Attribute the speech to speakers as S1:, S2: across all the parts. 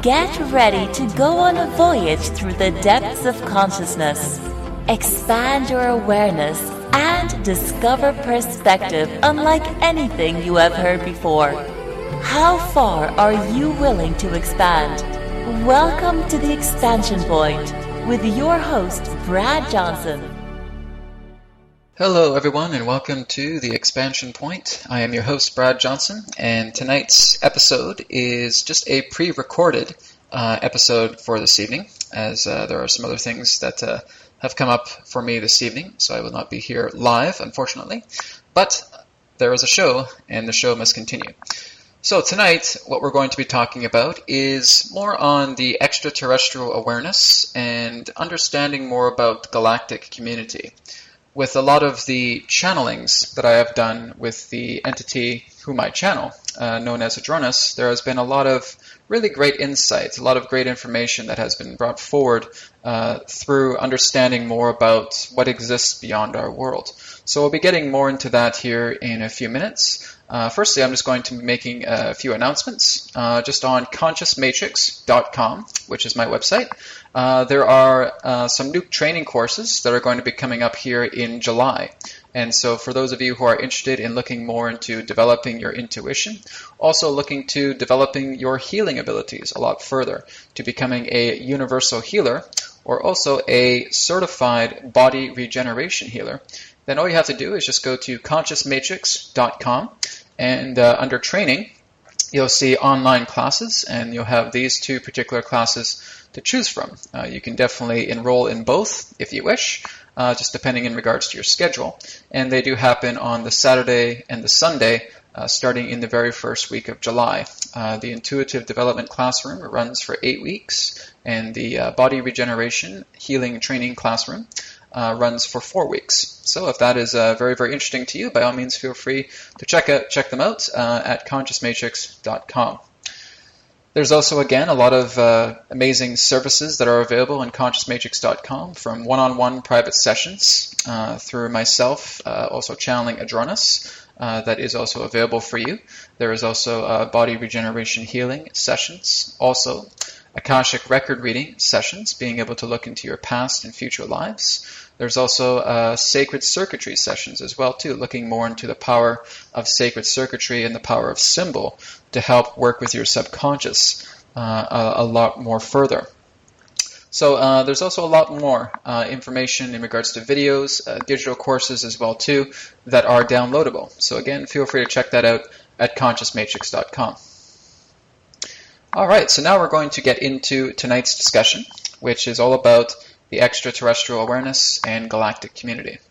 S1: Get ready to go on a voyage through the depths of consciousness. Expand your awareness and discover perspective unlike anything you have heard before. How far are you willing to expand? Welcome to The Expansion Point with your host, Brad Johnson.
S2: Hello everyone and welcome to The Expansion Point. I am your host, Brad Johnson, and tonight's episode is just a pre-recorded episode for this evening, as there are some other things that have come up for me this evening, so I will not be here live, unfortunately. But there is a show, and the show must continue. So tonight, what we're going to be talking about is more on the extraterrestrial awareness and understanding more about the galactic community. With a lot of the channelings that I have done with the entity whom I channel, known as Adronis, there has been a lot of really great insights, a lot of great information that has been brought forward through understanding more about what exists beyond our world. So we'll be getting more into that here in a few minutes. Firstly, I'm just going to be making a few announcements just on ConsciousMatrix.com, which is my website. There are some new training courses that are going to be coming up here in July. And so for those of you who are interested in looking more into developing your intuition, also looking to developing your healing abilities a lot further, to becoming a universal healer, or also a certified body regeneration healer, then all you have to do is just go to ConsciousMatrix.com, and under training, you'll see online classes, and you'll have these two particular classes to choose from. You can definitely enroll in both if you wish, just depending in regards to your schedule. And they do happen on the Saturday and the Sunday, starting in the very first week of July. The Intuitive Development Classroom runs for 8 weeks, and the Body Regeneration Healing Training Classroom runs for 4 weeks. So if that is very, very interesting to you, by all means feel free to check them out at ConsciousMatrix.com. There's also, again, a lot of amazing services that are available on ConsciousMatrix.com, from one-on-one private sessions through myself, also channeling Adronis, that is also available for you. There is also body regeneration healing sessions, also Akashic record reading sessions, being able to look into your past and future lives. There's also sacred circuitry sessions as well, too, looking more into the power of sacred circuitry and the power of symbol to help work with your subconscious a lot more further. So there's also a lot more information in regards to videos, digital courses as well, too, that are downloadable. So again, feel free to check that out at ConsciousMatrix.com. All right, so now we're going to get into tonight's discussion, which is all about the extraterrestrial awareness and galactic community.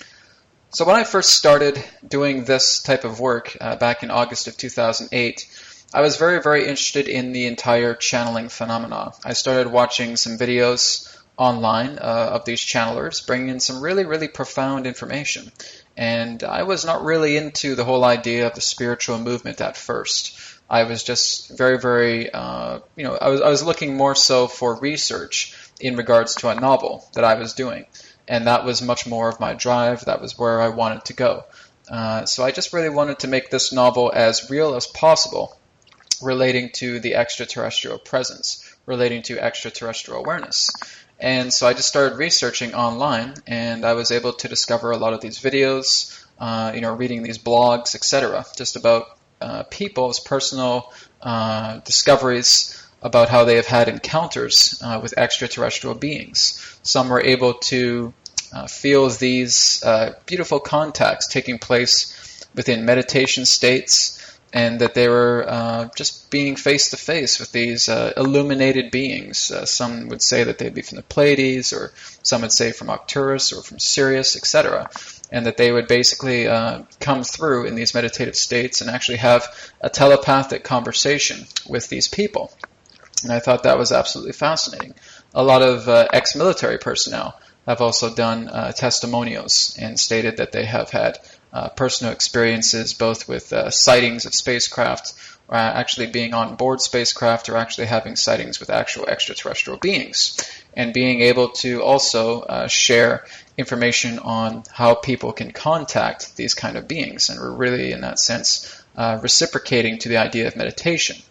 S2: So when I first started doing this type of work back in August of 2008, I was very, very interested in the entire channeling phenomena. I started watching some videos online of these channelers bringing in some really, really profound information. And I was not really into the whole idea of the spiritual movement at first. I was just very, very, I was looking more so for research in regards to a novel that I was doing. And that was much more of my drive. That was where I wanted to go. So I just really wanted to make this novel as real as possible, relating to the extraterrestrial presence, relating to extraterrestrial awareness. And so I just started researching online, and I was able to discover a lot of these videos, reading these blogs, etc., just about people's personal discoveries about how they have had encounters with extraterrestrial beings. Some were able to feel these beautiful contacts taking place within meditation states, and that they were just being face-to-face with these illuminated beings. Some would say that they'd be from the Pleiades, or some would say from Arcturus or from Sirius, etc., and that they would basically come through in these meditative states and actually have a telepathic conversation with these people. And I thought that was absolutely fascinating. A lot of ex-military personnel have also done testimonials and stated that they have had personal experiences both with sightings of spacecraft, or actually being on board spacecraft, or actually having sightings with actual extraterrestrial beings, and being able to also share information on how people can contact these kind of beings. And we're really, in that sense, reciprocating to the idea of meditation.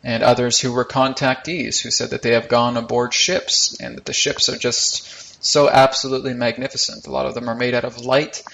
S2: and others who were contactees who said that they have gone aboard ships and that the ships are just so absolutely magnificent. A lot of them are made out of light.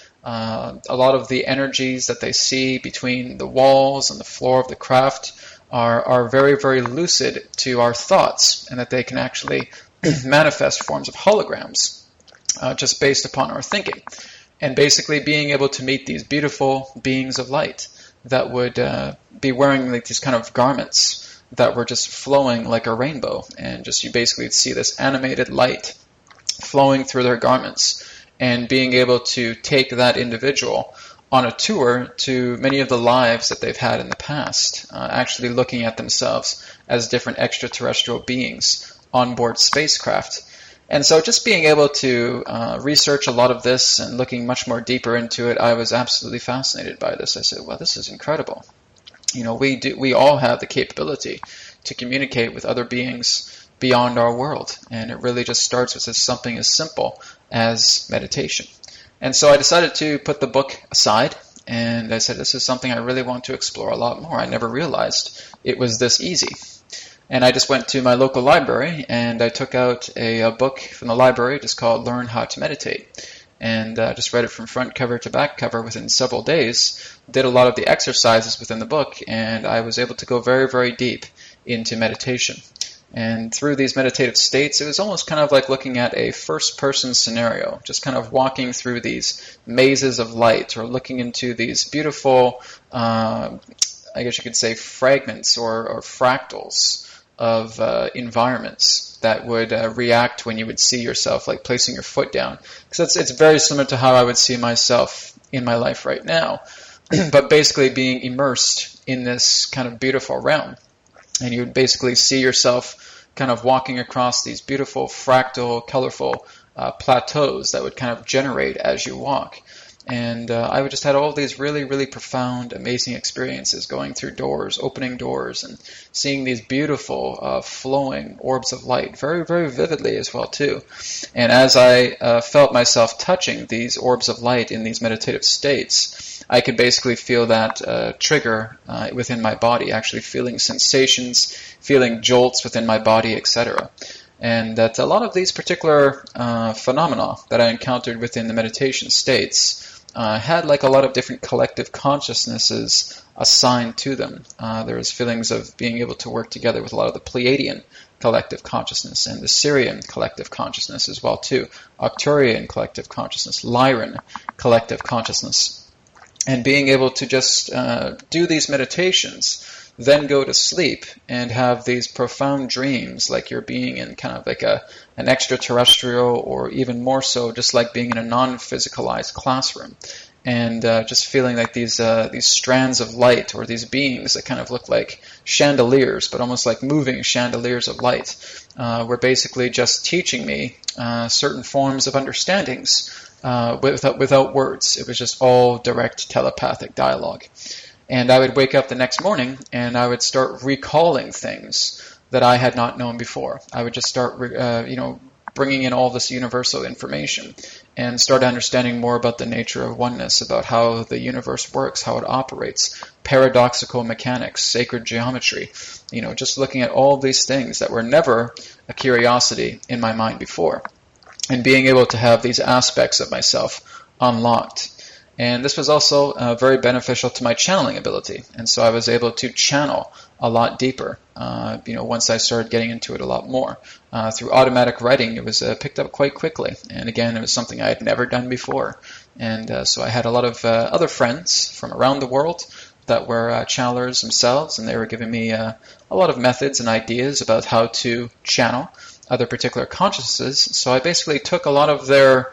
S2: A lot of the energies that they see between the walls and the floor of the craft are very, very lucid to our thoughts, and that they can actually manifest forms of holograms just based upon our thinking. And basically being able to meet these beautiful beings of light that would be wearing like these kind of garments that were just flowing like a rainbow, and just you basically see this animated light flowing through their garments, and being able to take that individual on a tour to many of the lives that they've had in the past, actually looking at themselves as different extraterrestrial beings on board spacecraft. And so just being able to research a lot of this and looking much more deeper into it, I was absolutely fascinated by this. I said, well, this is incredible. You know, we all have the capability to communicate with other beings beyond our world, and it really just starts with something as simple as meditation. And so I decided to put the book aside, and I said, this is something I really want to explore a lot more. I never realized it was this easy. And I just went to my local library, and I took out a book from the library just called Learn How to Meditate. And just read it from front cover to back cover within several days, did a lot of the exercises within the book, and I was able to go very, very deep into meditation. And through these meditative states, it was almost kind of like looking at a first-person scenario, just kind of walking through these mazes of light, or looking into these beautiful, I guess you could say, fragments or fractals of environments that would react when you would see yourself, like placing your foot down. Because it's very similar to how I would see myself in my life right now, but basically being immersed in this kind of beautiful realm. And you would basically see yourself kind of walking across these beautiful, fractal, colorful plateaus that would kind of generate as you walk. And I just had all these really, really profound, amazing experiences going through doors, opening doors, and seeing these beautiful, flowing orbs of light, very, very vividly as well, too. And as I felt myself touching these orbs of light in these meditative states, I could basically feel that trigger within my body, actually feeling sensations, feeling jolts within my body, etc. And that a lot of these particular phenomena that I encountered within the meditation states had like a lot of different collective consciousnesses assigned to them. There was feelings of being able to work together with a lot of the Pleiadian collective consciousness and the Sirian collective consciousness as well too, Arcturian collective consciousness, Lyran collective consciousness. And being able to just do these meditations, then go to sleep and have these profound dreams like you're being in kind of like an extraterrestrial, or even more so just like being in a non-physicalized classroom, and just feeling like these strands of light, or these beings that kind of look like chandeliers, but almost like moving chandeliers of light, were basically just teaching me certain forms of understandings without words. It was just all direct telepathic dialogue. And I would wake up the next morning and I would start recalling things that I had not known before. I would just start, bringing in all this universal information and start understanding more about the nature of oneness, about how the universe works, how it operates, paradoxical mechanics, sacred geometry, just looking at all these things that were never a curiosity in my mind before, and being able to have these aspects of myself unlocked. And this was also very beneficial to my channeling ability. And so I was able to channel a lot deeper, once I started getting into it a lot more. Through automatic writing, it was picked up quite quickly. And again, it was something I had never done before. And so I had a lot of other friends from around the world that were channelers themselves, and they were giving me a lot of methods and ideas about how to channel other particular consciousnesses. So I basically took a lot of their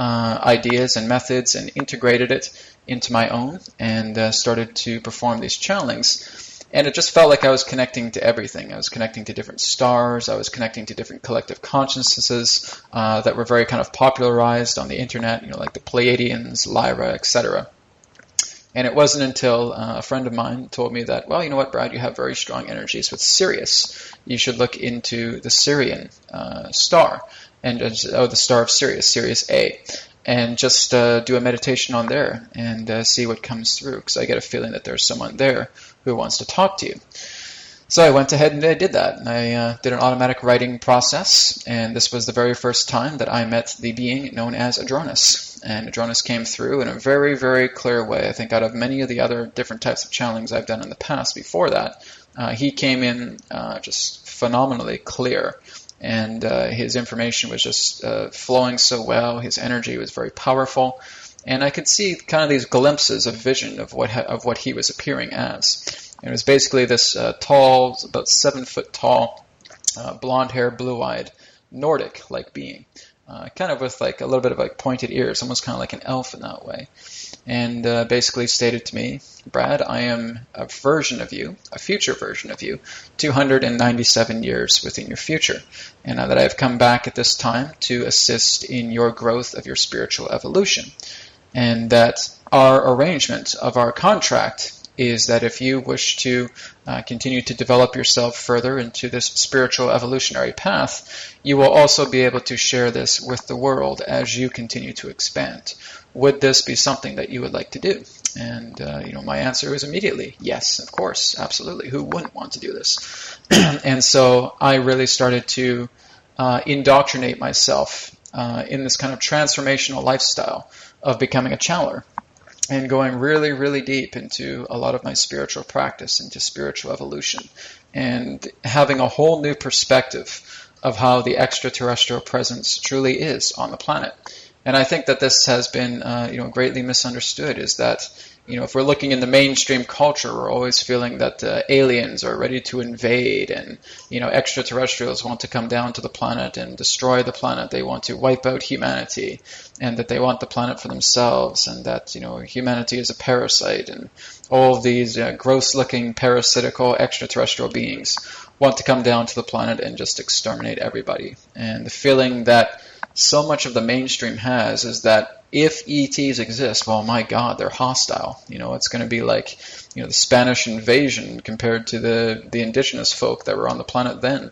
S2: ideas and methods and integrated it into my own, and started to perform these channelings. And it just felt like I was connecting to everything. I was connecting to different stars. I was connecting to different collective consciousnesses that were very kind of popularized on the internet, like the Pleiadians, Lyra, etc. And it wasn't until a friend of mine told me that, well, you know what, Brad, you have very strong energies with Sirius. You should look into the Sirian star. And the star of Sirius, Sirius A, and just do a meditation on there and see what comes through, because I get a feeling that there's someone there who wants to talk to you. So I went ahead and I did that. And I did an automatic writing process, and this was the very first time that I met the being known as Adronis. And Adronis came through in a very, very clear way. I think out of many of the other different types of channelings I've done in the past before that, he came in just phenomenally clear. And his information was just flowing so well. His energy was very powerful. And I could see kind of these glimpses of vision of what he was appearing as. It was basically this tall, about 7 foot tall, blonde hair, blue-eyed, Nordic-like being, kind of with like a little bit of like pointed ears, almost kind of like an elf in that way. And basically stated to me, Brad, I am a version of you, a future version of you, 297 years within your future, and that I have come back at this time to assist in your growth of your spiritual evolution, and that our arrangement of our contract is that if you wish to continue to develop yourself further into this spiritual evolutionary path, you will also be able to share this with the world as you continue to expand. Would this be something that you would like to do? And my answer is immediately yes, of course, absolutely. Who wouldn't want to do this? And so I really started to indoctrinate myself in this kind of transformational lifestyle of becoming a channeler, and going really, really deep into a lot of my spiritual practice, into spiritual evolution, and having a whole new perspective of how the extraterrestrial presence truly is on the planet. And I think that this has been, greatly misunderstood, is that, if we're looking in the mainstream culture, we're always feeling that aliens are ready to invade, and, extraterrestrials want to come down to the planet and destroy the planet. They want to wipe out humanity, and that they want the planet for themselves, and that, humanity is a parasite, and all of these gross-looking, parasitical extraterrestrial beings want to come down to the planet and just exterminate everybody. And the feeling that so much of the mainstream has is that if ETs exist, well, my God, they're hostile. It's going to be like, the Spanish invasion compared to the indigenous folk that were on the planet then,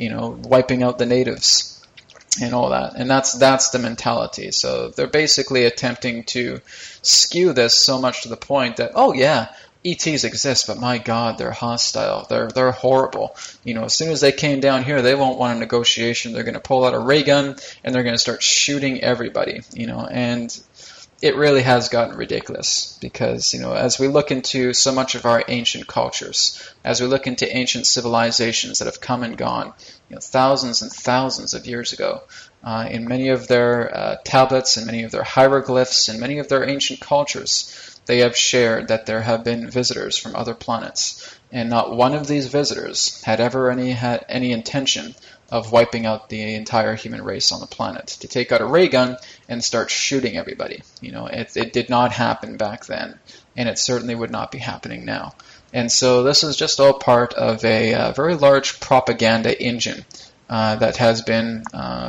S2: wiping out the natives and all that. And that's the mentality. So they're basically attempting to skew this so much to the point that, oh yeah, ETs exist, but my God, they're hostile. They're horrible. As soon as they came down here, they won't want a negotiation. They're going to pull out a ray gun and they're going to start shooting everybody. And it really has gotten ridiculous because, as we look into so much of our ancient cultures, as we look into ancient civilizations that have come and gone, thousands and thousands of years ago, in many of their tablets and many of their hieroglyphs and many of their ancient cultures, they have shared that there have been visitors from other planets, and not one of these visitors had ever had any intention of wiping out the entire human race on the planet, to take out a ray gun and start shooting everybody. It did not happen back then, and it certainly would not be happening now. And so this is just all part of a very large propaganda engine that has been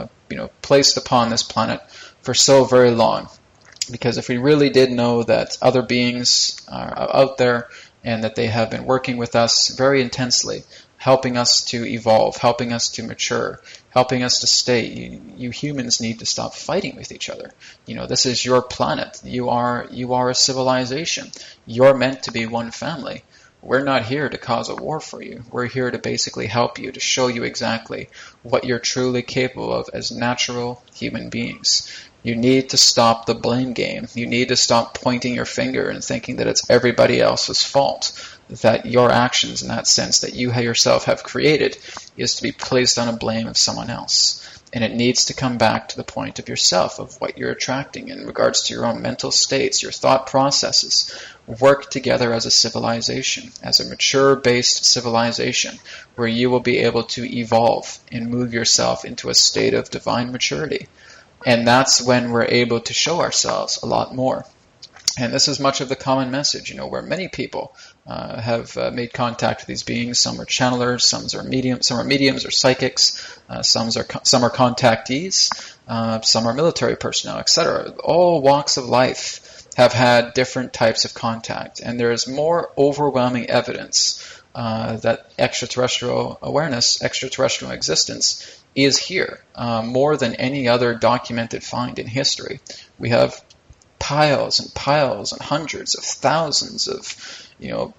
S2: placed upon this planet for so very long. Because if we really did know that other beings are out there and that they have been working with us very intensely, helping us to evolve, helping us to mature, helping us to stay, you humans need to stop fighting with each other. This is your planet. You are a civilization. You're meant to be one family. We're not here to cause a war for you. We're here to basically help you, to show you exactly what you're truly capable of as natural human beings. You need to stop the blame game. You need to stop pointing your finger and thinking that it's everybody else's fault, that your actions in that sense that you yourself have created is to be placed on a blame of someone else. And it needs to come back to the point of yourself, of what you're attracting in regards to your own mental states, your thought processes. Work together as a civilization, as a mature-based civilization, where you will be able to evolve and move yourself into a state of divine maturity. And that's when we're able to show ourselves a lot more. And this is much of the common message, where many people have made contact with these beings. Some are channelers, some are mediums or psychics, some are contactees, some are military personnel, etc. All walks of life have had different types of contact, and there is more overwhelming evidence that extraterrestrial awareness, extraterrestrial existence is here, more than any other documented find in history. We have piles and piles and hundreds of thousands of,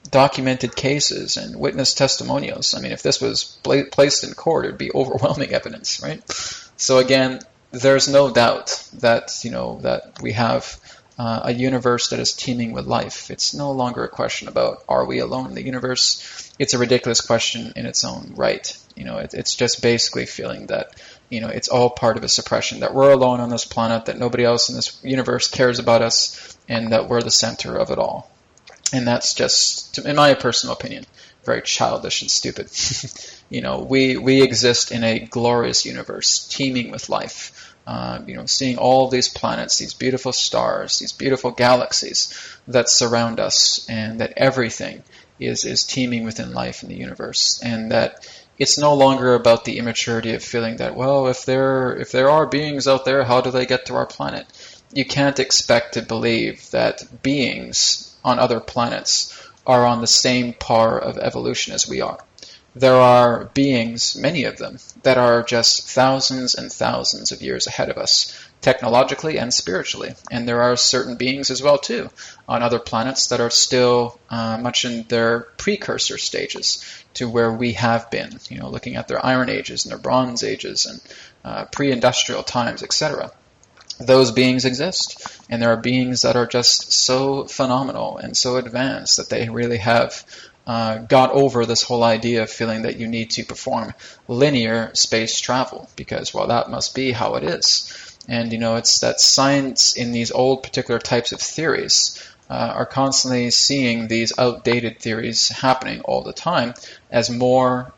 S2: documented cases and witness testimonials. I mean, if this was placed in court, it would be overwhelming evidence, right? So again, there's no doubt that, that we have a universe that is teeming with life. It's no longer a question about, are we alone in the universe? It's a ridiculous question in its own right. It's just basically feeling that, it's all part of a suppression, that we're alone on this planet, that nobody else in this universe cares about us, and that we're the center of it all. And that's just, in my personal opinion, very childish and stupid. We exist in a glorious universe, teeming with life. Seeing all these planets, these beautiful stars, these beautiful galaxies that surround us, and that everything is teeming within life in the universe, and that it's no longer about the immaturity of feeling that, well, if there are beings out there, how do they get to our planet? You can't expect to believe that beings on other planets are on the same par of evolution as we are. There are beings, many of them, that are just thousands and thousands of years ahead of us, technologically and spiritually. And there are certain beings as well, too, on other planets that are still much in their precursor stages to where we have been, looking at their Iron Ages and their Bronze Ages and pre-industrial times, etc. Those beings exist, and there are beings that are just so phenomenal and so advanced that they really have got over this whole idea of feeling that you need to perform linear space travel, because, well, that must be how it is. And, it's that science in these old particular types of theories are constantly seeing these outdated theories happening all the time as more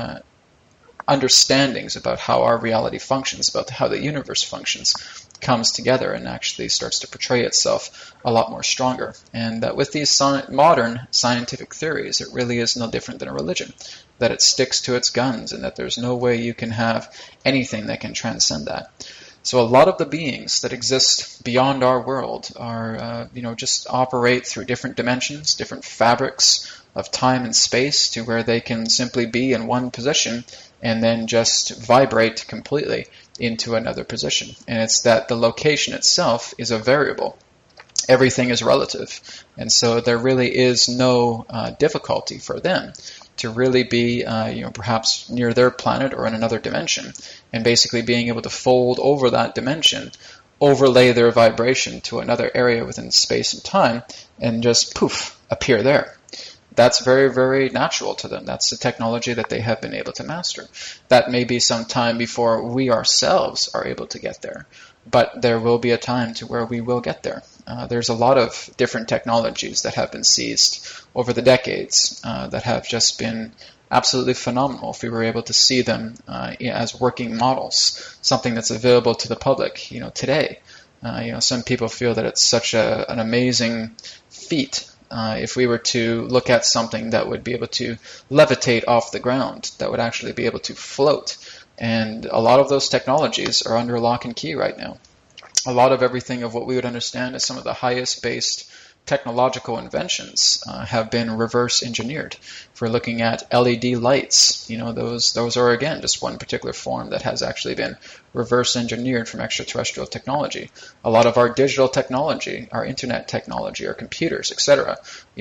S2: understandings about how our reality functions, about how the universe functions, comes together and actually starts to portray itself a lot more stronger. And that with these modern scientific theories, it really is no different than a religion, that it sticks to its guns and that there's no way you can have anything that can transcend that. So a lot of the beings that exist beyond our world are, just operate through different dimensions, different fabrics of time and space, to where they can simply be in one position and then just vibrate completely into another position. And it's that the location itself is a variable. Everything is relative. And so there really is no difficulty for them to really be, perhaps near their planet or in another dimension, and basically being able to fold over that dimension, overlay their vibration to another area within space and time, and just poof, appear there. That's very, very natural to them. That's the technology that they have been able to master. That may be some time before we ourselves are able to get there, but there will be a time to where we will get there. There's a lot of different technologies that have been seized over the decades that have just been absolutely phenomenal if we were able to see them as working models, something that's available to the public, today. Some people feel that it's such an amazing feat if we were to look at something that would be able to levitate off the ground, that would actually be able to float. And a lot of those technologies are under lock and key right now. A lot of everything of what we would understand as some of the highest based technological inventions have been reverse engineered. If we're looking at LED lights, those are, again, just one particular form that has actually been reverse engineered from extraterrestrial technology. A lot of our digital technology, our internet technology, our computers, etc.,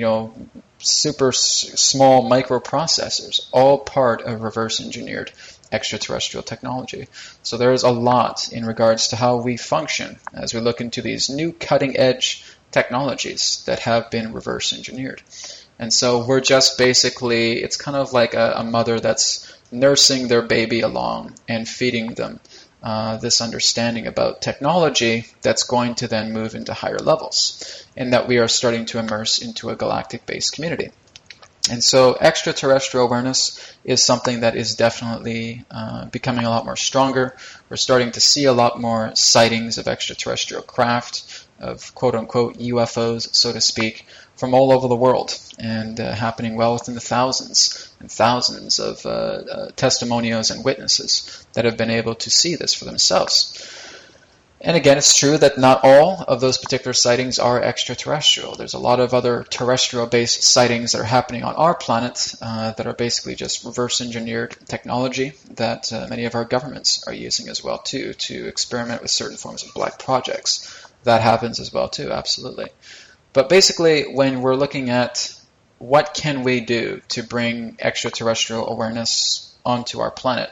S2: super small microprocessors, all part of reverse engineered extraterrestrial technology. So there is a lot in regards to how we function as we look into these new cutting-edge technologies that have been reverse engineered. And so we're just basically, it's kind of like a mother that's nursing their baby along and feeding them this understanding about technology that's going to then move into higher levels, and that we are starting to immerse into a galactic-based community. And so extraterrestrial awareness is something that is definitely becoming a lot more stronger. We're starting to see a lot more sightings of extraterrestrial craft, of quote-unquote UFOs, so to speak, from all over the world, and happening well within the thousands and thousands of testimonials and witnesses that have been able to see this for themselves. And again, it's true that not all of those particular sightings are extraterrestrial. There's a lot of other terrestrial-based sightings that are happening on our planet that are basically just reverse-engineered technology that many of our governments are using as well, too, to experiment with certain forms of black projects. That happens as well, too, absolutely. But basically, when we're looking at what can we do to bring extraterrestrial awareness onto our planet?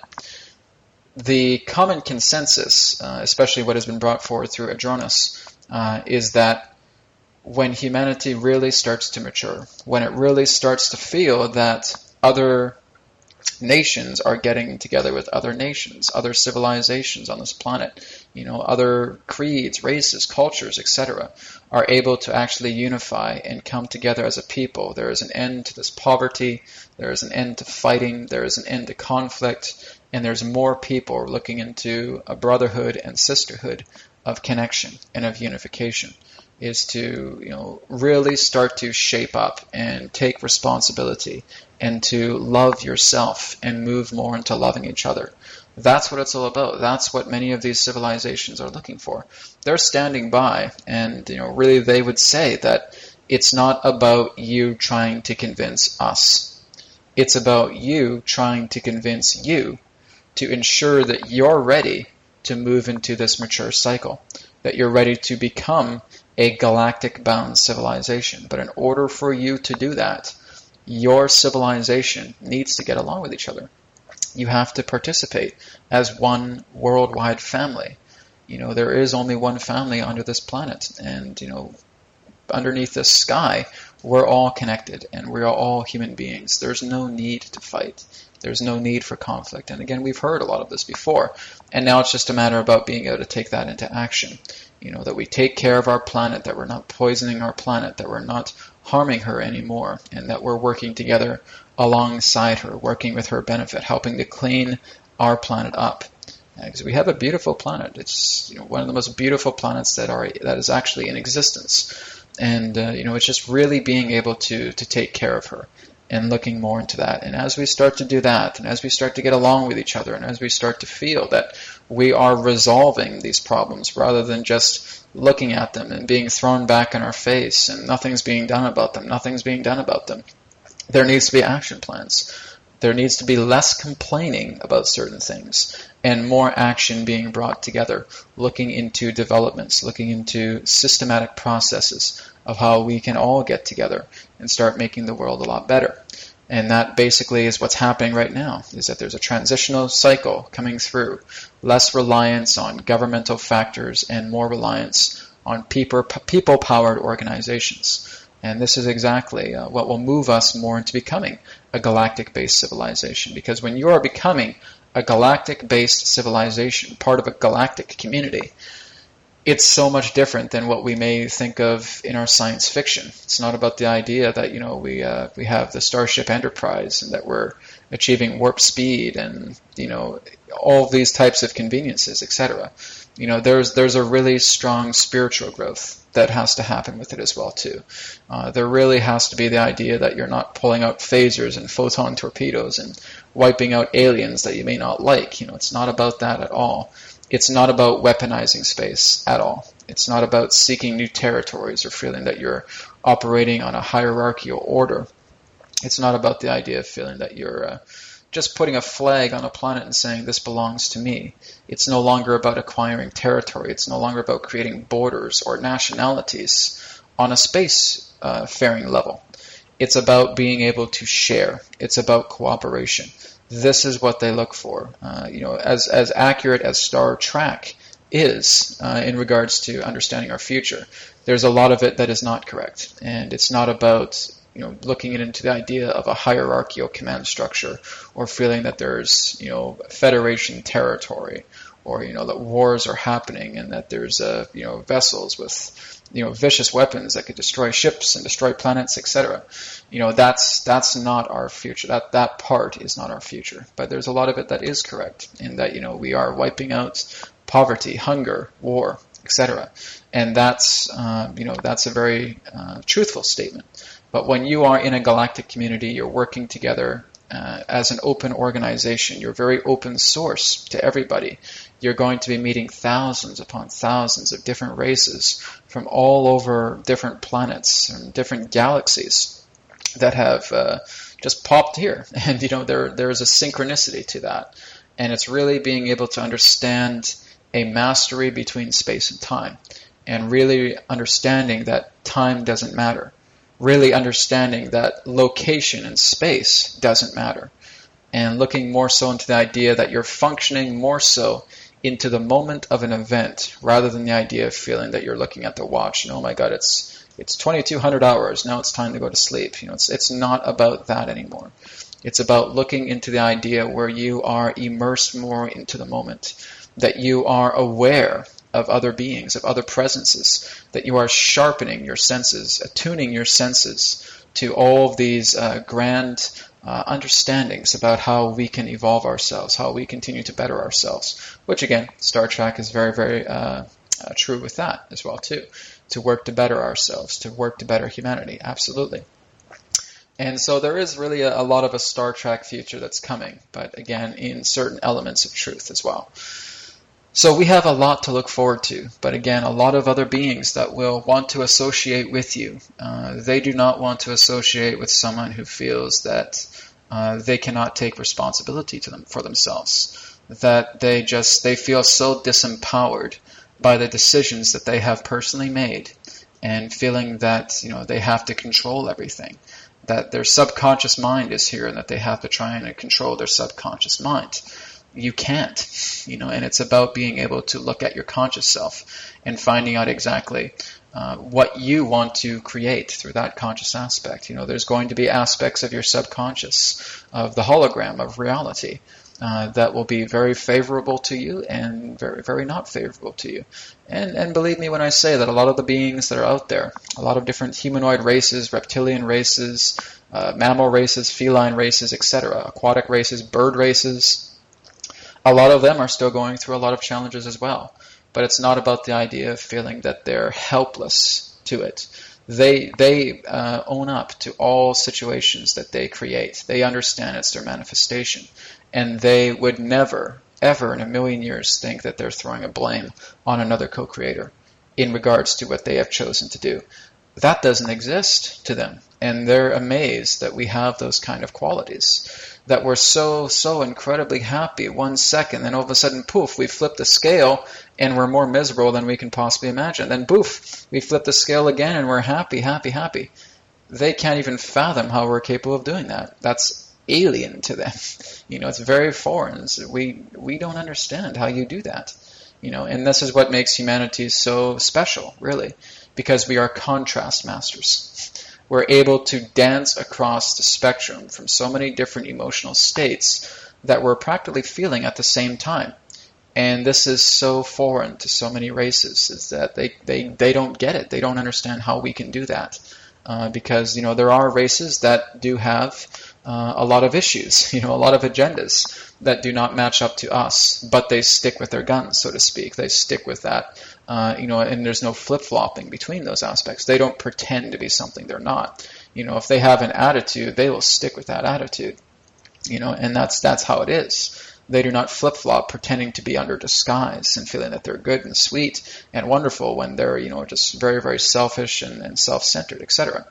S2: The common consensus, especially what has been brought forward through Adronis, is that when humanity really starts to mature, when it really starts to feel that other nations are getting together with other nations, other civilizations on this planet, other creeds, races, cultures, etc., are able to actually unify and come together as a people. There is an end to this poverty, there is an end to fighting, there is an end to conflict, and there's more people looking into a brotherhood and sisterhood of connection and of unification, is to really start to shape up and take responsibility and to love yourself and move more into loving each other. That's what it's all about. That's what many of these civilizations are looking for. They're standing by, and really they would say that it's not about you trying to convince us. It's about you trying to convince you to ensure that you're ready to move into this mature cycle, that you're ready to become a galactic-bound civilization. But in order for you to do that, your civilization needs to get along with each other. You have to participate as one worldwide family. There is only one family under this planet, and underneath this sky, we're all connected, and we're all human beings. There's no need to fight. There's no need for conflict. And again, we've heard a lot of this before, and now it's just a matter about being able to take that into action. That we take care of our planet, that we're not poisoning our planet, that we're not harming her anymore, and that we're working together alongside her, working with her benefit, helping to clean our planet up. Because we have a beautiful planet. It's one of the most beautiful planets that is actually in existence. And it's just really being able to take care of her and looking more into that. And as we start to do that, and as we start to get along with each other, and as we start to feel that we are resolving these problems rather than just looking at them and being thrown back in our face and nothing's being done about them, there needs to be action plans. There needs to be less complaining about certain things and more action being brought together, looking into developments, looking into systematic processes of how we can all get together and start making the world a lot better. And that basically is what's happening right now, is that there's a transitional cycle coming through, less reliance on governmental factors and more reliance on people-powered organizations. And this is exactly what will move us more into becoming a galactic-based civilization. Because when you are becoming a galactic-based civilization, part of a galactic community, it's so much different than what we may think of in our science fiction. It's not about the idea that we have the Starship Enterprise and that we're achieving warp speed and all these types of conveniences, etc. There's a really strong spiritual growth that has to happen with it as well too. There really has to be the idea that you're not pulling out phasers and photon torpedoes and wiping out aliens that you may not like. It's not about that at all. It's not about weaponizing space at all. It's not about seeking new territories or feeling that you're operating on a hierarchical order. It's not about the idea of feeling that you're just putting a flag on a planet and saying, this belongs to me. It's no longer about acquiring territory. It's no longer about creating borders or nationalities on a space-faring level. It's about being able to share. It's about cooperation. This is what they look for. As accurate as Star Trek is in regards to understanding our future, there's a lot of it that is not correct. And it's not about looking into the idea of a hierarchical command structure or feeling that there's Federation territory or that wars are happening and that there's vessels with vicious weapons that could destroy ships and destroy planets, etc. That's not our future. That part is not our future. But there's a lot of it that is correct in that we are wiping out poverty, hunger, war, etc. And that's a very truthful statement. But when you are in a galactic community, you're working together as an open organization. You're very open source to everybody. You're going to be meeting thousands upon thousands of different races from all over different planets and different galaxies that have just popped here. And there is a synchronicity to that. And it's really being able to understand a mastery between space and time, and really understanding that time doesn't matter. really understanding that location and space doesn't matter, and looking more so into the idea that you're functioning more so into the moment of an event rather than the idea of feeling that you're looking at the watch and, oh my God, it's 2,200 hours, now it's time to go to sleep. It's not about that anymore. It's about looking into the idea where you are immersed more into the moment, that you are aware of other beings, of other presences, that you are sharpening your senses, attuning your senses to all of these grand understandings about how we can evolve ourselves, how we continue to better ourselves, which again, Star Trek is very, very true with that as well too, to work to better ourselves, to work to better humanity, absolutely. And so there is really a lot of a Star Trek future that's coming, but again, in certain elements of truth as well. So we have a lot to look forward to, but again, a lot of other beings that will want to associate with you. They do not want to associate with someone who feels that they cannot take responsibility for themselves, that they feel so disempowered by the decisions that they have personally made, and feeling that they have to control everything, that their subconscious mind is here and that they have to try and control their subconscious mind. You can't, and it's about being able to look at your conscious self and finding out exactly what you want to create through that conscious aspect. There's going to be aspects of your subconscious, of the hologram, of reality, that will be very favorable to you and very, very not favorable to you. And believe me when I say that a lot of the beings that are out there, a lot of different humanoid races, reptilian races, mammal races, feline races, etc., aquatic races, bird races, a lot of them are still going through a lot of challenges as well. But it's not about the idea of feeling that they're helpless to it. They own up to all situations that they create. They understand it's their manifestation. And they would never, ever in a million years think that they're throwing a blame on another co-creator in regards to what they have chosen to do. That doesn't exist to them. And they're amazed that we have those kind of qualities, that we're so incredibly happy 1 second, then all of a sudden, poof, we flip the scale and we're more miserable than we can possibly imagine. Then poof, we flip the scale again and we're happy, happy, happy. They can't even fathom how we're capable of doing that. That's alien to them. It's very foreign. So we don't understand how you do that. And this is what makes humanity so special, really, because we are contrast masters. We're able to dance across the spectrum from so many different emotional states that we're practically feeling at the same time. And this is so foreign to so many races, is that they don't get it. They don't understand how we can do that. Because, there are races that do have a lot of issues, a lot of agendas that do not match up to us, but they stick with their guns, so to speak. They stick with that, and there's no flip-flopping between those aspects. They don't pretend to be something they're not. If they have an attitude, they will stick with that attitude, and that's how it is. They do not flip-flop pretending to be under disguise and feeling that they're good and sweet and wonderful when they're, just very, very selfish and self-centered, etc.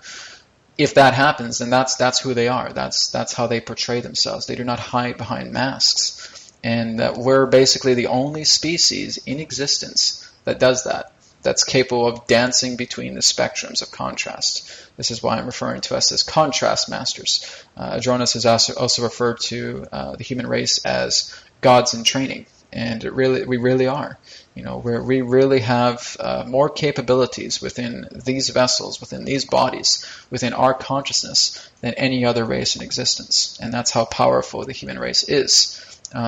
S2: If that happens, then that's who they are. That's how they portray themselves. They do not hide behind masks. And we're basically the only species in existence that does that, that's capable of dancing between the spectrums of contrast. This is why I'm referring to us as contrast masters. Adronis has also referred to the human race as gods in training. And we really are. We really have more capabilities within these vessels, within these bodies, within our consciousness than any other race in existence. And that's how powerful the human race is.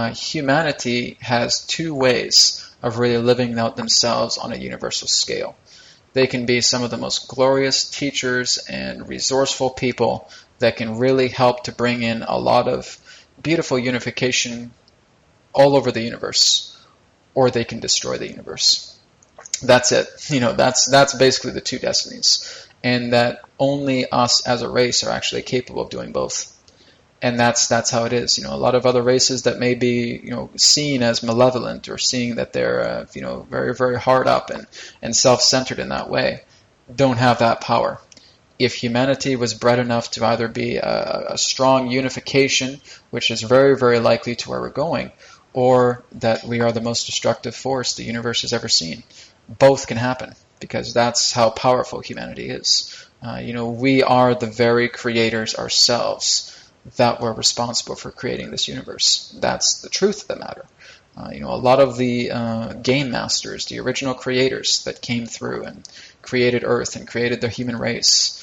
S2: Humanity has two ways of really living out themselves on a universal scale. They can be some of the most glorious teachers and resourceful people that can really help to bring in a lot of beautiful unification all over the universe, or they can destroy the universe. That's it. That's basically the two destinies, and that only us as a race are actually capable of doing both. And that's how it is. A lot of other races that may be seen as malevolent or seeing that they're very, very hard up and self-centered in that way don't have that power. If humanity was bred enough to either be a strong unification, which is very, very likely to where we're going, or that we are the most destructive force the universe has ever seen. Both can happen. because that's how powerful humanity is. We are the very creators ourselves that were responsible for creating this universe. That's the truth of the matter. A lot of the game masters, the original creators that came through and created Earth and created the human race,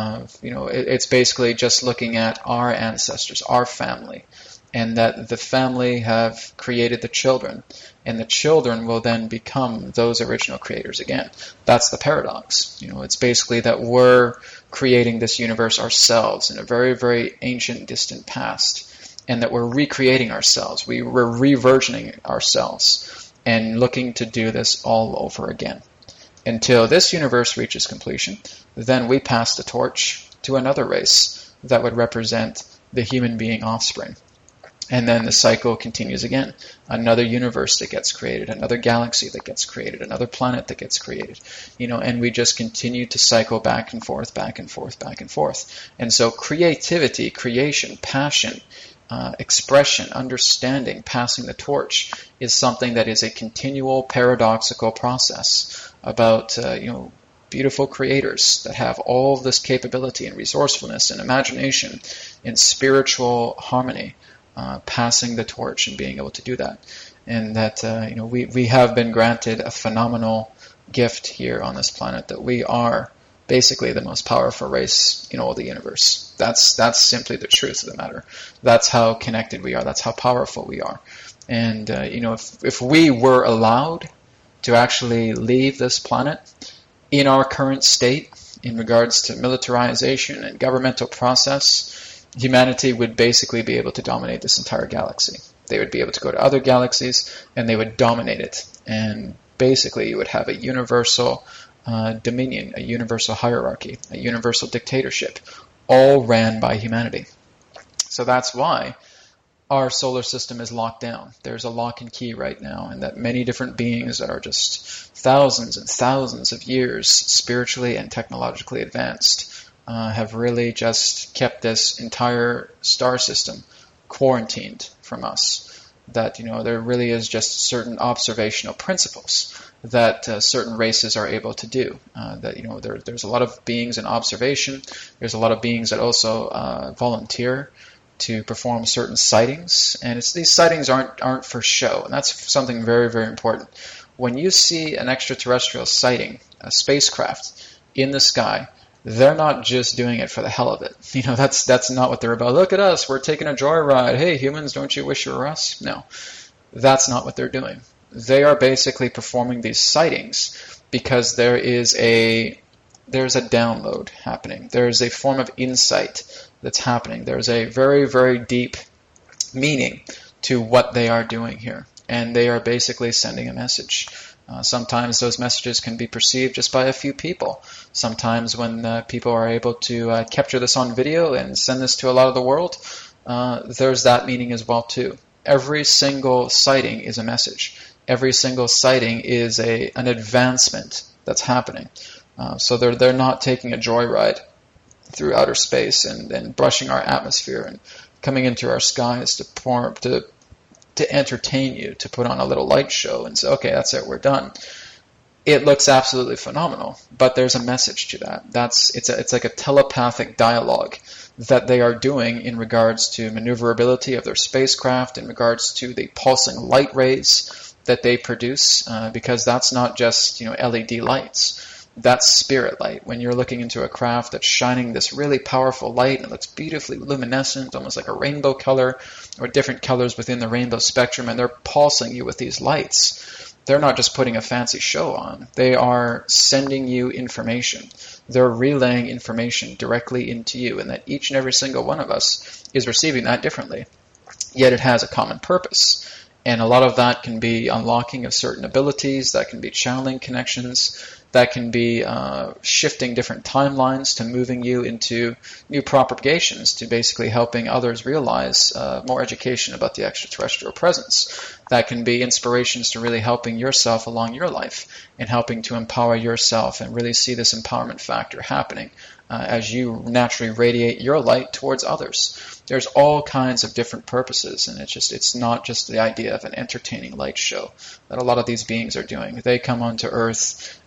S2: it's basically just looking at our ancestors, our family, and that the family have created the children, and the children will then become those original creators again. That's the paradox. It's basically that we're creating this universe ourselves in a very, very ancient, distant past, and that we're recreating ourselves. We're reversioning ourselves and looking to do this all over again. Until this universe reaches completion, then we pass the torch to another race that would represent the human being offspring. And then the cycle continues again. Another universe that gets created, another galaxy that gets created, another planet that gets created. And we just continue to cycle back and forth, back and forth, back and forth. And so creativity, creation, passion, expression, understanding, passing the torch is something that is a continual paradoxical process about, beautiful creators that have all of this capability and resourcefulness and imagination and spiritual harmony. Passing the torch and being able to do that. And that, we have been granted a phenomenal gift here on this planet, that we are basically the most powerful race in all the universe. That's simply the truth of the matter. That's how connected we are. That's how powerful we are. And, if we were allowed to actually leave this planet in our current state in regards to militarization and governmental process, humanity would basically be able to dominate this entire galaxy. They would be able to go to other galaxies and they would dominate it. And basically you would have a universal dominion, a universal hierarchy, a universal dictatorship, all ran by humanity. So that's why our solar system is locked down. There's a lock and key right now, and that many different beings that are just thousands and thousands of years spiritually and technologically advanced have really just kept this entire star system quarantined from us. That, there really is just certain observational principles that certain races are able to do. There's a lot of beings in observation. There's a lot of beings that also volunteer to perform certain sightings. And these sightings aren't for show. And that's something very, very important. When you see an extraterrestrial sighting, a spacecraft in the sky, they're not just doing it for the hell of it. That's not what they're about. Look at us, we're taking a joyride. Hey, humans, don't you wish you were us? No, that's not what they're doing. They are basically performing these sightings because there's a download happening. There's a form of insight that's happening. There's a very, very deep meaning to what they are doing here. And they are basically sending a message. Sometimes those messages can be perceived just by a few people. Sometimes when people are able to capture this on video and send this to a lot of the world, there's that meaning as well too. Every single sighting is a message. Every single sighting is an advancement that's happening. So they're not taking a joyride through outer space and brushing our atmosphere and coming into our skies to entertain you, to put on a little light show and say, okay, that's it, we're done. It looks absolutely phenomenal, but there's a message to that. It's like a telepathic dialogue that they are doing in regards to maneuverability of their spacecraft, in regards to the pulsing light rays that they produce, because that's not just LED lights. That's spirit light. When you're looking into a craft that's shining this really powerful light and it looks beautifully luminescent, almost like a rainbow color or different colors within the rainbow spectrum, and they're pulsing you with these lights. They're not just putting a fancy show on. They are sending you information. They're relaying information directly into you, and that each and every single one of us is receiving that differently. Yet it has a common purpose. And a lot of that can be unlocking of certain abilities, that can be channeling connections, that can be shifting different timelines to moving you into new propagations, to basically helping others realize more education about the extraterrestrial presence. That can be inspirations to really helping yourself along your life and helping to empower yourself and really see this empowerment factor happening as you naturally radiate your light towards others. There's all kinds of different purposes, and it's not just the idea of an entertaining light show that a lot of these beings are doing. They come onto Earth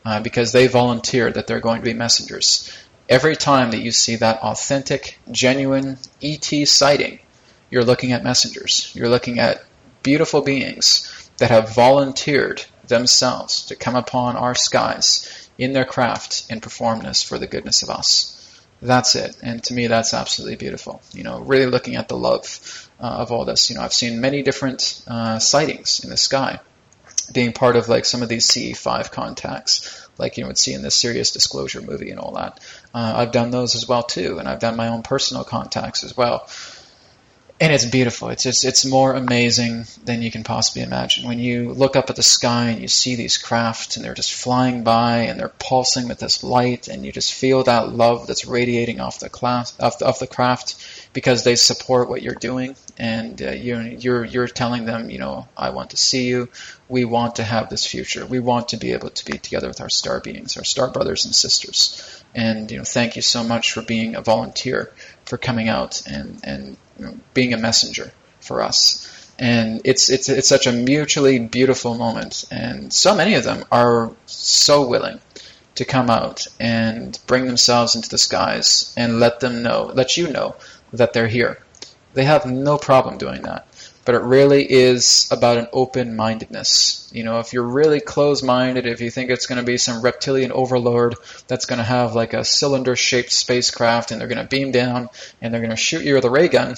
S2: because they volunteered that they're going to be messengers. Every time that you see that authentic, genuine ET sighting, you're looking at messengers. You're looking at beautiful beings that have volunteered themselves to come upon our skies in their craft and perform this for the goodness of us. That's it. And to me, that's absolutely beautiful. Really looking at the love of all this. I've seen many different sightings in the sky, being part of like some of these CE5 contacts, like you would see in the Sirius Disclosure movie and all that. I've done those as well too, and I've done my own personal contacts as well. And it's beautiful. It's more amazing than you can possibly imagine. When you look up at the sky and you see these craft and they're just flying by and they're pulsing with this light, and you just feel that love that's radiating off the craft because they support what you're doing, and you're telling them, I want to see you. We want to have this future. We want to be able to be together with our star beings, our star brothers and sisters. And thank you so much for being a volunteer, for coming out and being a messenger for us. And it's such a mutually beautiful moment, and so many of them are so willing to come out and bring themselves into the skies and let you know that they're here. They have no problem doing that. But it really is about an open-mindedness. If you're really closed-minded, if you think it's going to be some reptilian overlord that's going to have like a cylinder-shaped spacecraft and they're going to beam down and they're going to shoot you with a ray gun,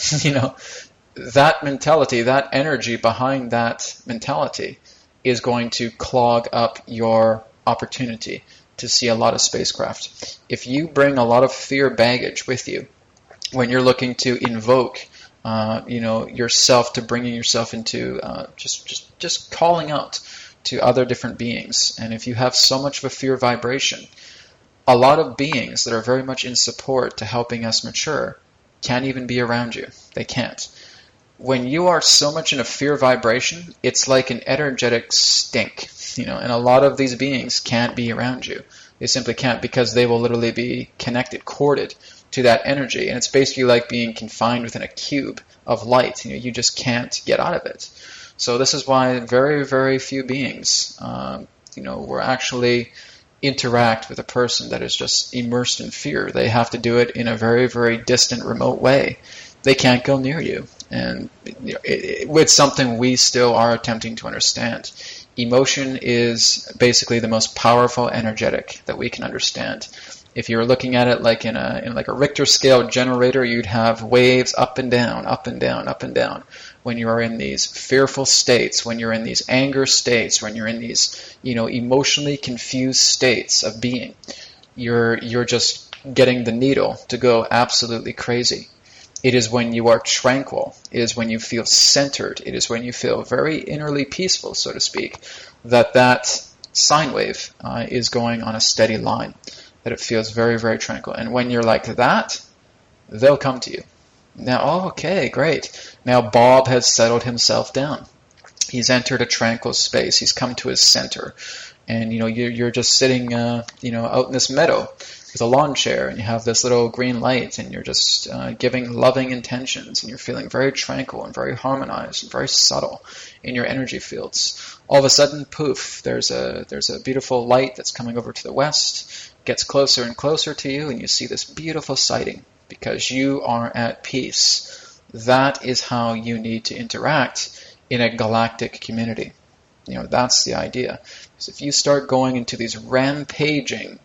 S2: that mentality, that energy behind that mentality is going to clog up your opportunity to see a lot of spacecraft. If you bring a lot of fear baggage with you when you're looking to invoke yourself, to bringing yourself into just calling out to other different beings. And if you have so much of a fear vibration, a lot of beings that are very much in support to helping us mature can't even be around you. They can't. When you are so much in a fear vibration, it's like an energetic stink, and a lot of these beings can't be around you. They simply can't, because they will literally be corded to that energy, and it's basically like being confined within a cube of light. You just can't get out of it. So this is why very, very few beings, will actually interact with a person that is just immersed in fear. They have to do it in a very, very distant, remote way. They can't go near you, and it's something we still are attempting to understand. Emotion is basically the most powerful energetic that we can understand. If you were looking at it like in a Richter scale generator, you'd have waves up and down, up and down, up and down. When you are in these fearful states, when you're in these anger states, when you're in these, emotionally confused states of being, you're just getting the needle to go absolutely crazy. It is when you are tranquil, it is when you feel centered, it is when you feel very innerly peaceful, so to speak, that sine wave is going on a steady line, that it feels very, very tranquil. And when you're like that, they'll come to you. Now, okay, great. Now Bob has settled himself down. He's entered a tranquil space. He's come to his center. And, you're just sitting, out in this meadow with a lawn chair, and you have this little green light, and you're just giving loving intentions, and you're feeling very tranquil and very harmonized and very subtle in your energy fields. All of a sudden, poof, there's a beautiful light that's coming over to the west, gets closer and closer to you, and you see this beautiful sighting because you are at peace. That is how you need to interact in a galactic community. That's the idea. Because if you start going into these rampaging,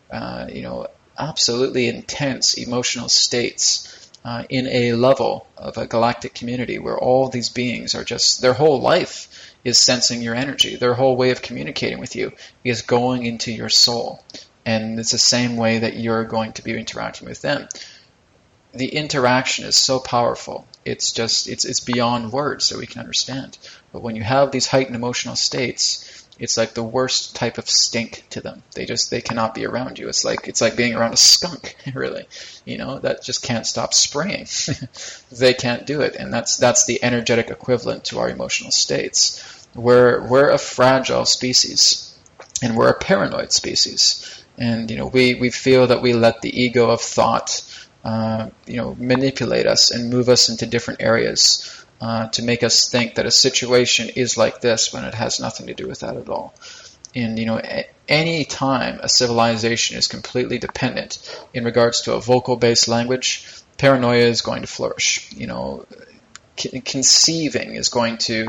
S2: absolutely intense emotional states in a level of a galactic community where all these beings are just, their whole life is sensing your energy. Their whole way of communicating with you is going into your soul. And it's the same way that you're going to be interacting with them. The interaction is so powerful. It's beyond words that we can understand. But when you have these heightened emotional states, it's like the worst type of stink to them. They cannot be around you. It's like being around a skunk, really. That just can't stop spraying. They can't do it. And that's the energetic equivalent to our emotional states. We're a fragile species, and we're a paranoid species. And we feel that we let the ego of thought manipulate us and move us into different areas to make us think that a situation is like this when it has nothing to do with that at all. And, any time a civilization is completely dependent in regards to a vocal-based language, paranoia is going to flourish. Conceiving is going to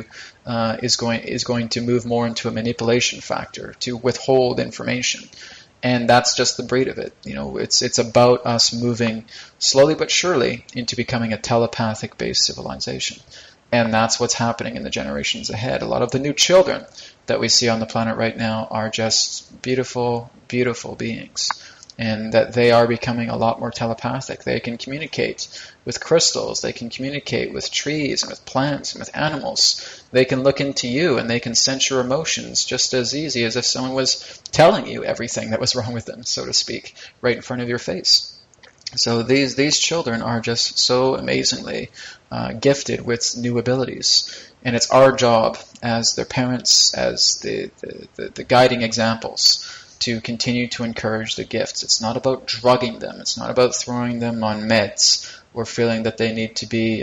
S2: move more into a manipulation factor to withhold information. And that's just the breed of it. It's about us moving slowly but surely into becoming a telepathic-based civilization. And that's what's happening in the generations ahead. A lot of the new children that we see on the planet right now are just beautiful, beautiful beings. And that they are becoming a lot more telepathic. They can communicate with crystals. They can communicate with trees and with plants and with animals. They can look into you and they can sense your emotions just as easy as if someone was telling you everything that was wrong with them, so to speak, right in front of your face. So these children are just so amazingly gifted with new abilities. And it's our job as their parents, as the guiding examples, to continue to encourage the gifts. It's not about drugging them. It's not about throwing them on meds or feeling that they need to be,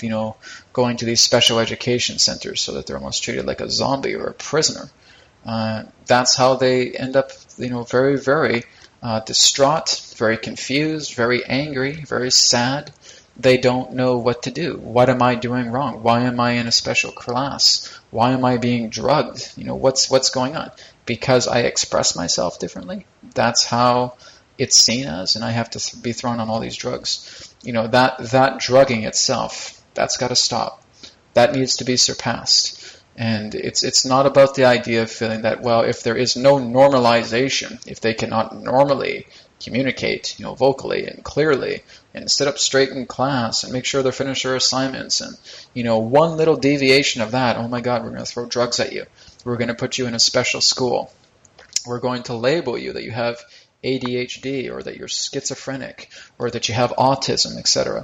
S2: going to these special education centers so that they're almost treated like a zombie or a prisoner. That's how they end up, very, very distraught, very confused, very angry, very sad. They don't know what to do. What am I doing wrong? Why am I in a special class? Why am I being drugged? What's going on? Because I express myself differently. That's how it's seen as, and I have to be thrown on all these drugs. That drugging itself, that's got to stop. That needs to be surpassed. And it's not about the idea of feeling that, well, if there is no normalization, if they cannot normally communicate, vocally and clearly, and sit up straight in class and make sure they're finished their assignments, and one little deviation of that, oh my God, we're going to throw drugs at you. We're going to put you in a special school. We're going to label you that you have ADHD or that you're schizophrenic or that you have autism, etc.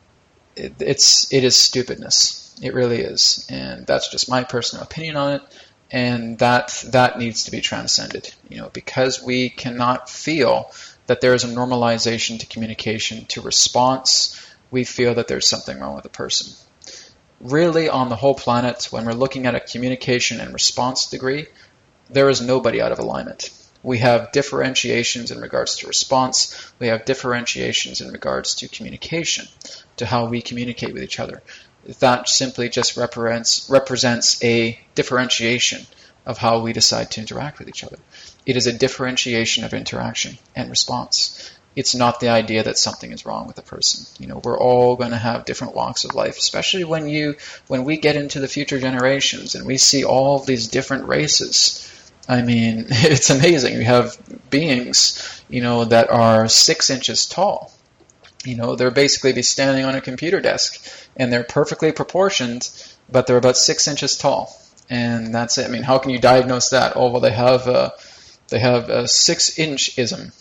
S2: It is stupidness. It really is. And that's just my personal opinion on it. And that needs to be transcended. Because we cannot feel that there is a normalization to communication, to response, we feel that there's something wrong with the person. Really, on the whole planet, when we're looking at a communication and response degree, there is nobody out of alignment. We have differentiations in regards to response. We have differentiations in regards to communication, to how we communicate with each other. That simply just represents a differentiation of how we decide to interact with each other. It is a differentiation of interaction and response. It's not the idea that something is wrong with a person. We're all going to have different walks of life, especially when we get into the future generations and we see all of these different races. I mean, it's amazing. We have beings, that are 6 inches tall. They're basically be standing on a computer desk, and they're perfectly proportioned, but they're about 6 inches tall. And that's it. I mean, how can you diagnose that? Oh, well, they have a 6-inch-ism.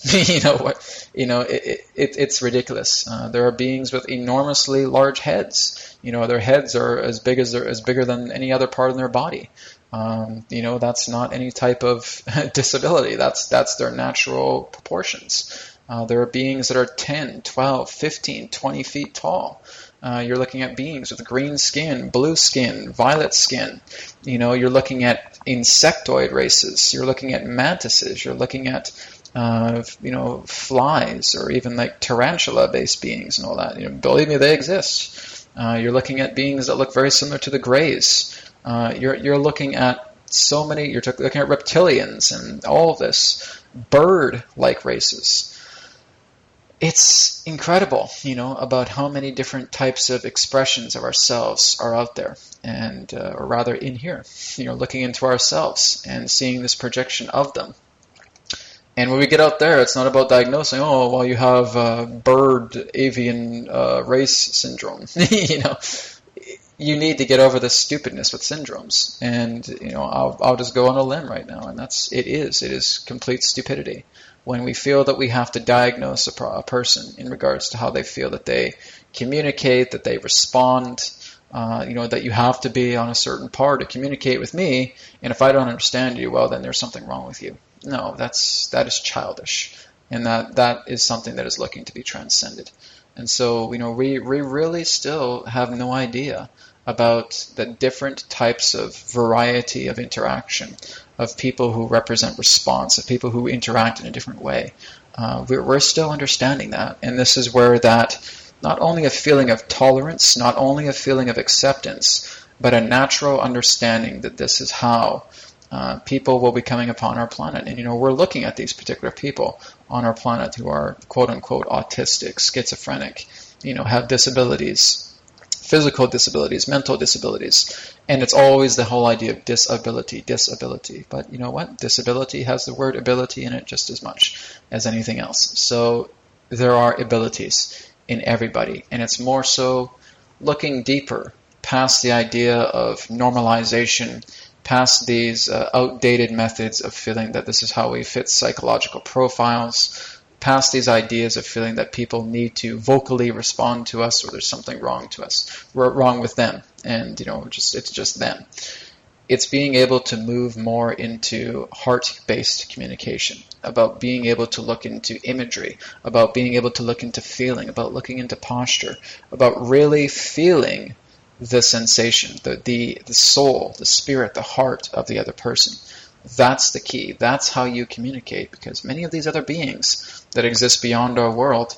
S2: It's ridiculous. There are beings with enormously large heads. Their heads are as bigger than any other part of their body. That's not any type of disability. That's their natural proportions. There are beings that are 10, 12, 15, 20 feet tall. You're looking at beings with green skin, blue skin, violet skin. You're looking at insectoid races. You're looking at mantises. You're looking at, flies, or even like tarantula-based beings and all that. Believe me, they exist. You're looking at beings that look very similar to the Greys. You're looking at so many. You're looking at reptilians and all of this bird-like races. It's incredible, about how many different types of expressions of ourselves are out there, and or rather in here, looking into ourselves and seeing this projection of them. And when we get out there, it's not about diagnosing, oh, well, you have bird avian race syndrome. You need to get over this stupidness with syndromes. And, I'll just go on a limb right now, and it is complete stupidity. When we feel that we have to diagnose a person in regards to how they feel that they communicate, that they respond, that you have to be on a certain par to communicate with me, and if I don't understand you, well, then there's something wrong with you. No, that is childish, and that is something that is looking to be transcended. And so, we really still have no idea about the different types of variety of interaction, of people who represent response, of people who interact in a different way. We're still understanding that, and this is where that not only a feeling of tolerance, not only a feeling of acceptance, but a natural understanding that this is how people will be coming upon our planet. And, we're looking at these particular people on our planet who are quote-unquote autistic, schizophrenic, have disabilities, physical disabilities, mental disabilities. And it's always the whole idea of disability. But you know what? Disability has the word ability in it just as much as anything else. So there are abilities in everybody. And it's more so looking deeper past the idea of normalization, past these outdated methods of feeling that this is how we fit psychological profiles, past these ideas of feeling that people need to vocally respond to us or there's something wrong with them, and it's just them. It's being able to move more into heart-based communication, about being able to look into imagery, about being able to look into feeling, about looking into posture, about really feeling the sensation, the soul, the spirit, the heart of the other person. That's the key. That's how you communicate, because many of these other beings that exist beyond our world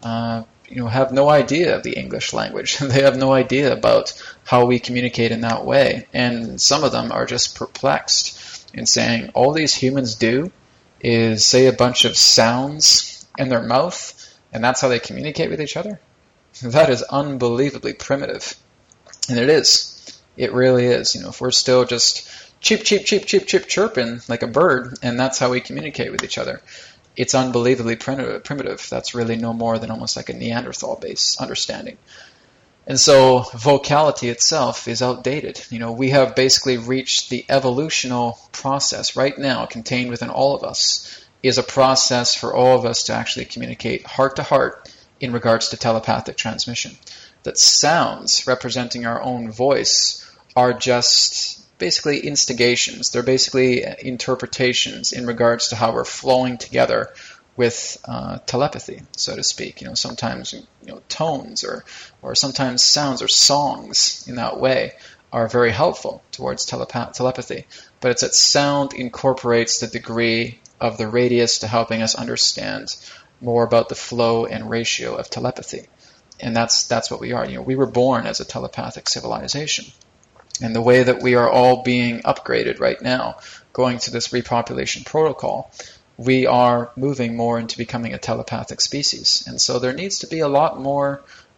S2: have no idea of the English language. They have no idea about how we communicate in that way. And some of them are just perplexed in saying all these humans do is say a bunch of sounds in their mouth, and that's how they communicate with each other. That is unbelievably primitive. And it is. It really is. If we're still just cheep, cheep, cheep, cheep, cheep, chirping like a bird, and that's how we communicate with each other, it's unbelievably primitive. That's really no more than almost like a Neanderthal-based understanding. And so vocality itself is outdated. We have basically reached the evolutional process right now, contained within all of us, is a process for all of us to actually communicate heart to heart in regards to telepathic transmission. That sounds representing our own voice are just basically instigations. They're basically interpretations in regards to how we're flowing together with telepathy, so to speak. Sometimes tones or sometimes sounds or songs in that way are very helpful towards telepathy. But it's that sound incorporates the degree of the radius to helping us understand more about the flow and ratio of telepathy. And that's what we are. We were born as a telepathic civilization. And the way that we are all being upgraded right now, going through this repopulation protocol, we are moving more into becoming a telepathic species. And so there needs to be a lot more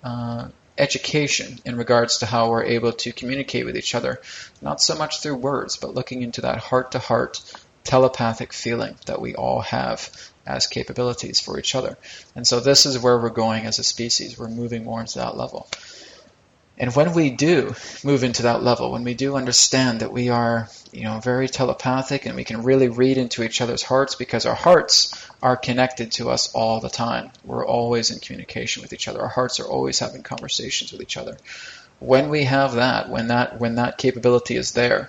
S2: education in regards to how we're able to communicate with each other, not so much through words, but looking into that heart-to-heart telepathic feeling that we all have as capabilities for each other. And so this is where we're going as a species. We're moving more into that level. And when we do move into that level, when we do understand that we are, very telepathic and we can really read into each other's hearts, because our hearts are connected to us all the time. We're always in communication with each other. Our hearts are always having conversations with each other. When we have that, when that capability is there,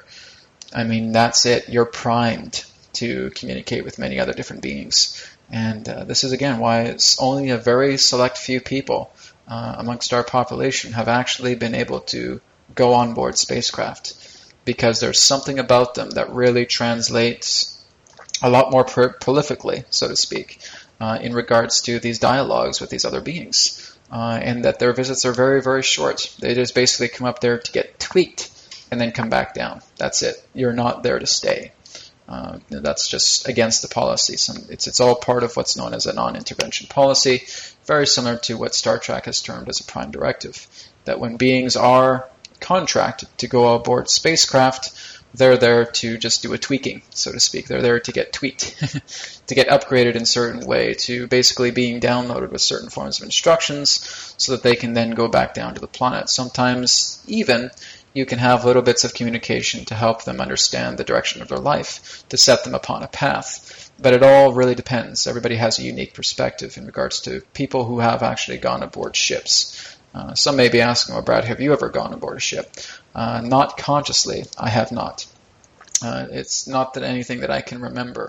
S2: that's it. You're primed to communicate with many other different beings. And this is, again, why it's only a very select few people amongst our population have actually been able to go on board spacecraft, because there's something about them that really translates a lot more prolifically, so to speak, in regards to these dialogues with these other beings, and that their visits are very, very short. They just basically come up there to get tweaked and then come back down. That's it. You're not there to stay. That's just against the policy. It's all part of what's known as a non-intervention policy, very similar to what Star Trek has termed as a prime directive, that when beings are contracted to go aboard spacecraft, they're there to just do a tweaking, so to speak. They're there to get tweaked, to get upgraded in a certain way, to basically being downloaded with certain forms of instructions so that they can then go back down to the planet. Sometimes even you can have little bits of communication to help them understand the direction of their life, to set them upon a path. But it all really depends. Everybody has a unique perspective in regards to people who have actually gone aboard ships. Some may be asking, well, Brad, have you ever gone aboard a ship? Not consciously, I have not. It's not that anything that I can remember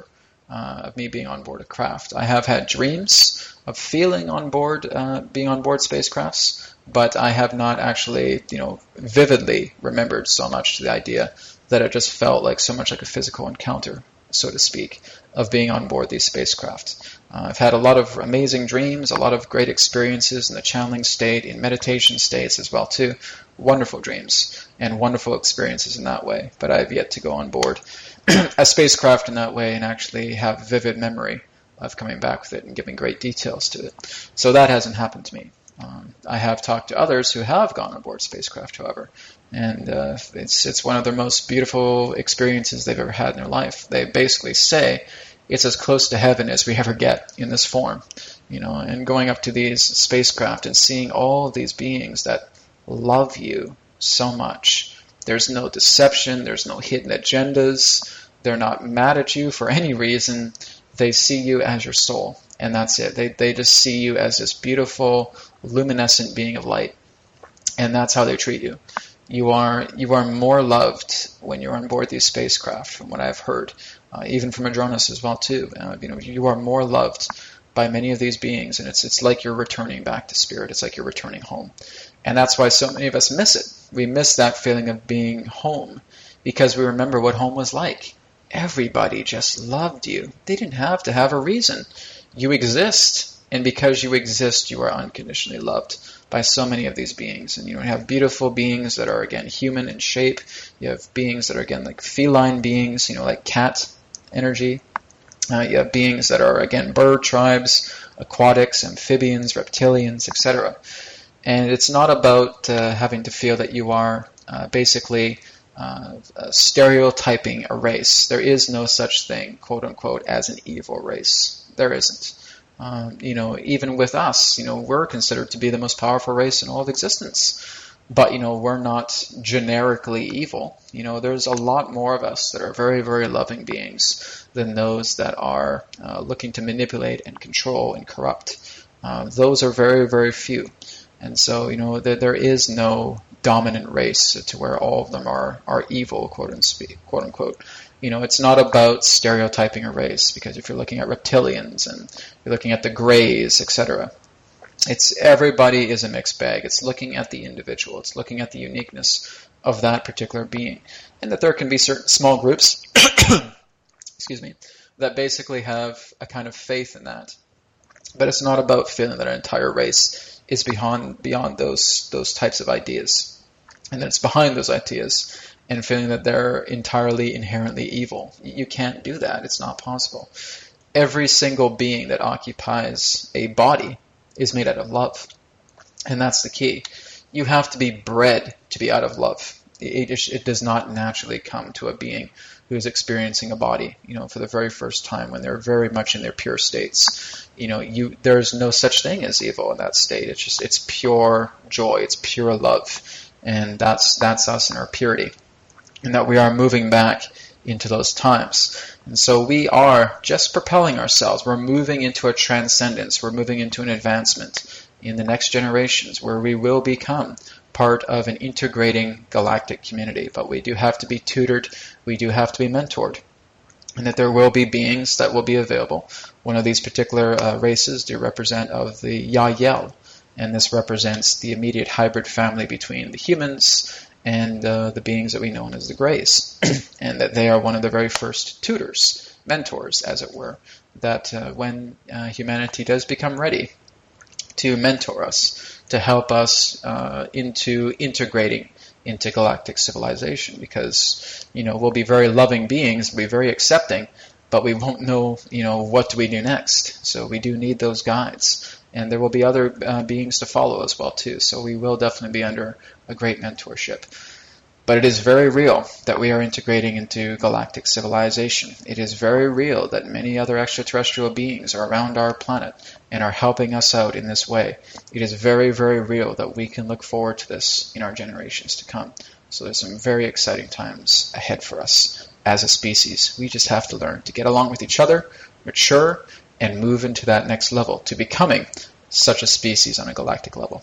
S2: of me being on board a craft. I have had dreams of feeling on board, being on board spacecrafts, but I have not actually, vividly remembered so much the idea that it just felt like so much like a physical encounter, so to speak, of being on board these spacecraft. I've had a lot of amazing dreams, a lot of great experiences in the channeling state, in meditation states as well too. Wonderful dreams and wonderful experiences in that way, but I've yet to go on board a spacecraft in that way and actually have vivid memory of coming back with it and giving great details to it. So that hasn't happened to me. I have talked to others who have gone on board spacecraft, however, and it's one of their most beautiful experiences they've ever had in their life. They basically say it's as close to heaven as we ever get in this form, and going up to these spacecraft and seeing all of these beings that love you so much. There's no deception, there's no hidden agendas, they're not mad at you for any reason. They see you as your soul, and that's it. They just see you as this beautiful, luminescent being of light, and that's how they treat you. You are more loved when you're on board these spacecraft, from what I've heard, even from Adronis as well too. You are more loved by many of these beings, and it's like you're returning back to spirit. It's like you're returning home, and that's why so many of us miss it. We miss that feeling of being home because we remember what home was like. Everybody just loved you. They didn't have to have a reason. You exist, and because you exist, you are unconditionally loved by so many of these beings. And you have beautiful beings that are, again, human in shape. You have beings that are, again, like feline beings, like cat energy. You have beings that are, again, bird tribes, aquatics, amphibians, reptilians, etc. And it's not about having to feel that you are basically stereotyping a race. There is no such thing, quote unquote, as an evil race. There isn't. Even with us, we're considered to be the most powerful race in all of existence. But, we're not generically evil. There's a lot more of us that are very, very loving beings than those that are looking to manipulate and control and corrupt. Those are very, very few. And so, there is no dominant race to where all of them are evil, quote unquote. It's not about stereotyping a race, because if you're looking at reptilians and you're looking at the Greys, etc., everybody is a mixed bag. It's looking at the individual. It's looking at the uniqueness of that particular being, and that there can be certain small groups, excuse me, that basically have a kind of faith in that. But it's not about feeling that an entire race is beyond those types of ideas, and that it's behind those ideas, and feeling that they're entirely inherently evil. You can't do that. It's not possible. Every single being that occupies a body is made out of love, and that's the key. You have to be bred to be out of love. It does not naturally come to a being who is experiencing a body, for the very first time, when they're very much in their pure states. There's no such thing as evil in that state. It's pure joy. It's pure love, and that's us in our purity, and that we are moving back into those times. And so we are just propelling ourselves. We're moving into a transcendence. We're moving into an advancement in the next generations, where we will become part of an integrating galactic community. But we do have to be tutored. We do have to be mentored. And that there will be beings that will be available. One of these particular races do represent of the Yahyel, and this represents the immediate hybrid family between the humans and the beings that we know as the Greys, and that they are one of the very first tutors, mentors, as it were, that when humanity does become ready to mentor us, to help us into integrating into galactic civilization, because we'll be very loving beings, we'll be very accepting, but we won't know what do we do next. So we do need those guides, and there will be other beings to follow as well too. So we will definitely be under a great mentorship. But it is very real that we are integrating into galactic civilization. It is very real that many other extraterrestrial beings are around our planet and are helping us out in this way. It is very, very real that we can look forward to this in our generations to come. So there's some very exciting times ahead for us as a species. We just have to learn to get along with each other, mature, and move into that next level, to becoming such a species on a galactic level.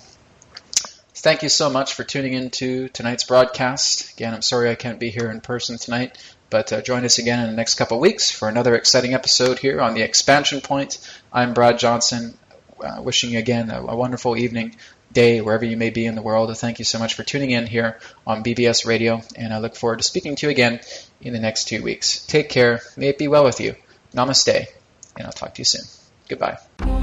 S2: Thank you so much for tuning in to tonight's broadcast. Again, I'm sorry I can't be here in person tonight. But join us again in the next couple of weeks for another exciting episode here on The Expansion Point. I'm Brad Johnson, wishing you again a wonderful evening, day, wherever you may be in the world. Thank you so much for tuning in here on BBS Radio, and I look forward to speaking to you again in the next 2 weeks. Take care. May it be well with you. Namaste, and I'll talk to you soon. Goodbye.